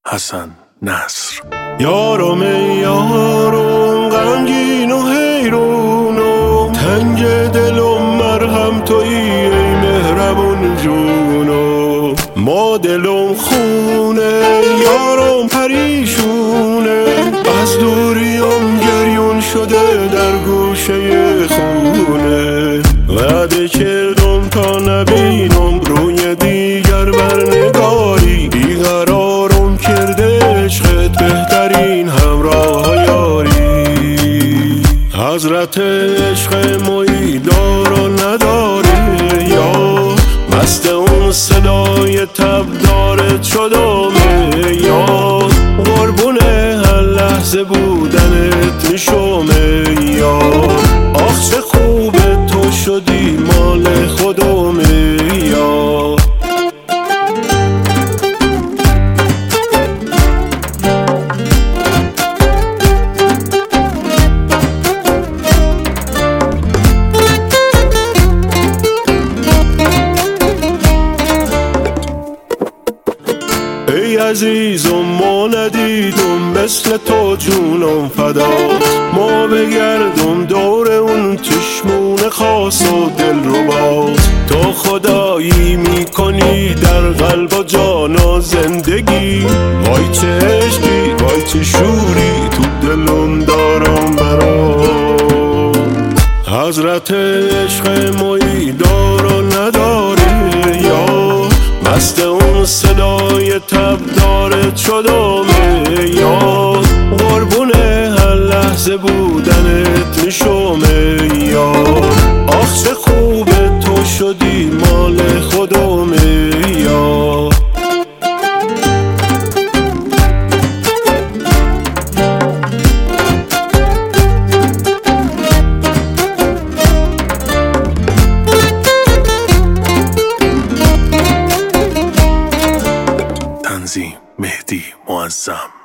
حسن نصر. یارم ای یارم غمگین و حیرون و تنگ دلم مرهم تویی ای مهربون جونو. ما دلم خونه یارم پریشونه، از دوریم گریون شده در گوشه خونه. وعده کردم تا نبینم روی دیگر برنگاری، بیقرارم کرده عشقت بهترین همراه یاری. حضرت عشق مویی دار و نداره، یا مست اون صدای تب دارت شدمه، یا قربونه هر لحظه بودنت میشمه. یا آخ چه خوبه تو شدی مال خودمه. یا ای عزیزم ما ندیدم مثل تو جونم فدات، ما بگردم دور اون چشمون خاص و دل ربات. تو خدایی میکنی در قلب و جان و زندگی، وای چه عشقی وای چه شوری تو دلم دارم برات. حضرت عشق مویی دار و نداره، یا مست اون صدای تب دارت شدمه، یا قربونه هر لحظه بودنت میشمه. یا آخ چه خوبه تو شدی مال خودمه. یا تنظیم مهدی معظم.